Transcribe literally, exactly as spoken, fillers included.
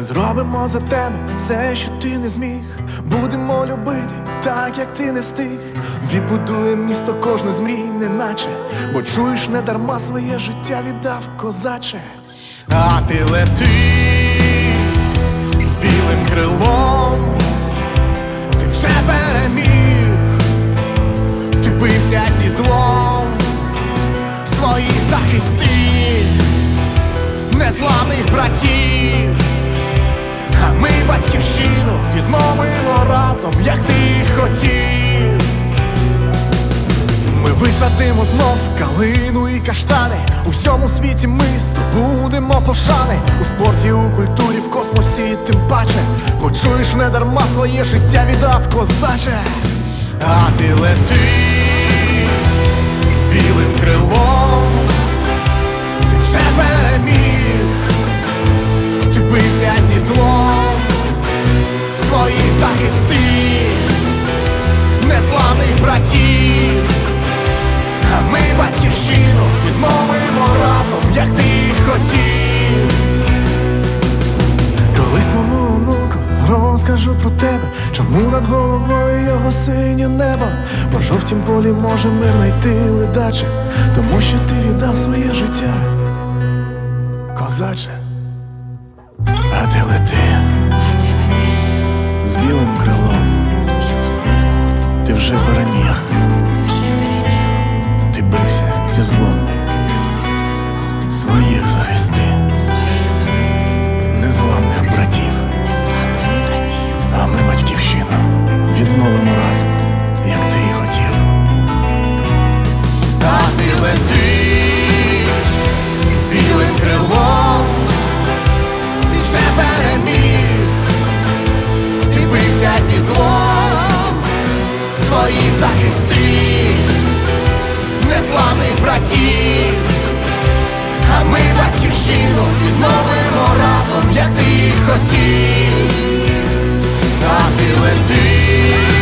зробимо за тебе все, що ти не зміг. Будемо любити так, як ти не встиг. Відбудуємо місто кожне з мрій, неначе, бо чуєш, не дарма своє життя віддав, козаче. А ти лети з білим крилом, ти вже переміг, ти бився зі злом, своїх захистив, незламних братів. А ми батьківщину відновимо разом, як ти хотів. Ми висадимо знов калину і каштани. У всьому світі ми здобудемо пошани. У спорті, у культурі, в космосі тим паче, бо чуєш, не дарма своє життя віддав, козаче. А ти лети з білим крилом, ти вже переміг, ти бився зі злом, своїх захистив, незламних братів. А ми батьківщину відновимо разом, як ти хотів. Коли своєму онуку розкажу про тебе, чому над головою його синє небо, по жовтім полі може мир найти ледаче, тому що ти віддав своє життя, козаче. А ти лети з білим крилом, ти вже переміг, ти бився зі злом, своїх захисти, незламних братів. А ми батьківщину відновимо разом, як ти і хотів. А ти лети з білим крилом, ти вже переміг, ти бився зі злом, своїх захистив, незламних братів. А ми батьківщину відновимо разом, як ти хотів. А ти лети